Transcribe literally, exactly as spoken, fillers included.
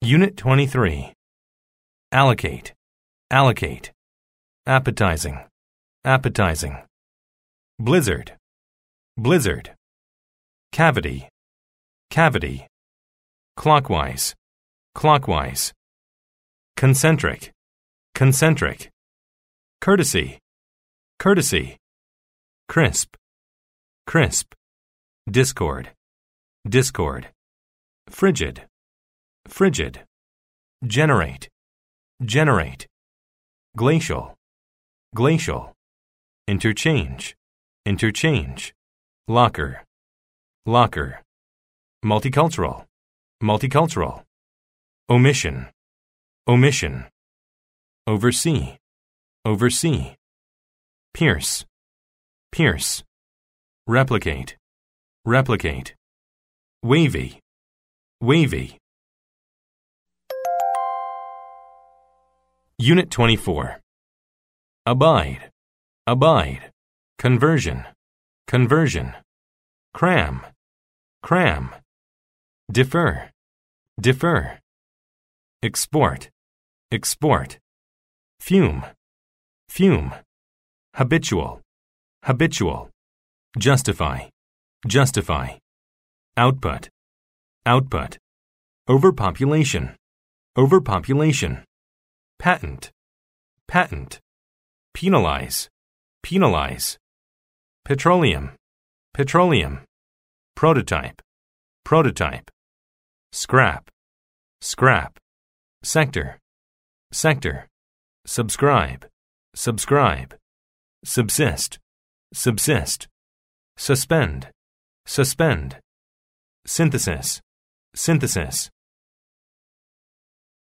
Unit twenty-three. Allocate, allocate. Appetizing, appetizing. Blizzard, blizzard. Cavity, cavity. Clockwise, clockwise. Concentric, concentric. Courtesy, courtesy. Crisp, crisp. Discord, discord. Frigid, frigid. Generate, generate. Glacial, glacial. Interchange, interchange. Locker, locker. Multicultural, multicultural. Omission, omission. Oversee, oversee. Pierce, pierce. Replicate, replicate. Wavy, wavy. Unit twenty-four. Abide, abide. Conversion, conversion. Cram, cram. Defer, defer. Export, export. Fume, fume. Habitual, habitual. Justify, justify. Output, output. Overpopulation, overpopulation. Patent, patent. Penalize, penalize. Petroleum, petroleum. Prototype, prototype. Scrap, scrap. Sector, sector. Subscribe, subscribe. Subsist, subsist. Suspend, suspend. Synthesis, synthesis.